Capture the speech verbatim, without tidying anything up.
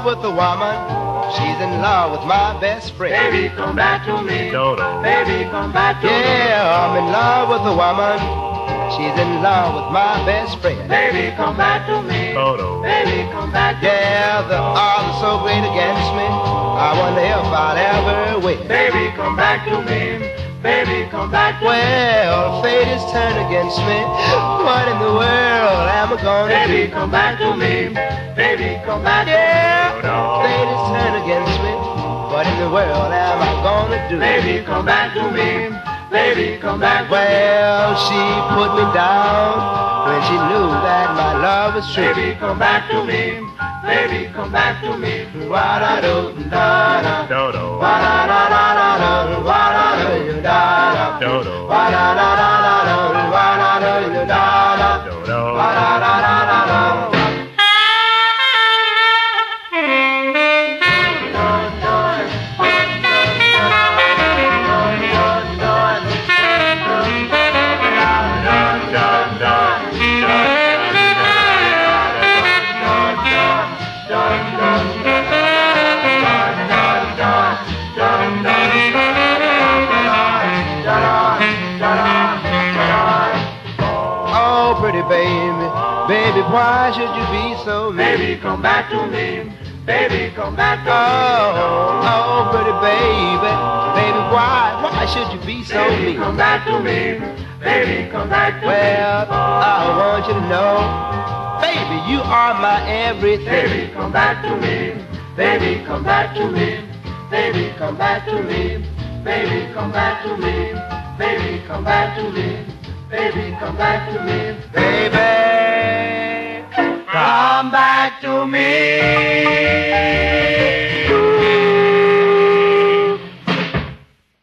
love with a woman. She's in love with my best friend. Baby, come back to me. Dodo. Baby, come back to me. Yeah, I'm in love with a woman. She's in love with my best friend. Baby, come back to me. Dodo. Baby, come back to Yeah, the odds are so great against me. I wonder if I'll ever me. win. Baby, come back to me. Baby, come back to me. Well, fate is turned against me. What in the world am I gonna Baby, do? come back to me. Baby, come back to me. Yeah, fate is turned against me. What in the world am I gonna do? Baby, come back to me. Baby, come back to me. Well, she put me down when she knew that my love was true. Baby, come back to me. Baby, come back to me. Wa-da-do-da-da. Dodo. Wa-da-da-da-da-da. Wa-da-do-da-da. Dodo. Wa-da-da-da-da-da. Wa-da-do-da-da. Dodo. Wa-da-da-da-da-da. Oh, pretty baby, baby, why should you be so mean? Baby, come back to me. Baby, come back to Oh, oh, pretty baby, baby, why, why should you be me. so Baby, mean? come back to me. Baby, come back to Well, me. I want you to know, baby, you are my everything. Baby, come back to me. Baby, come back to me. Baby, come back to me. Baby, come back to me. Baby, come back to me. Baby, come back to me. Baby, Come back to me.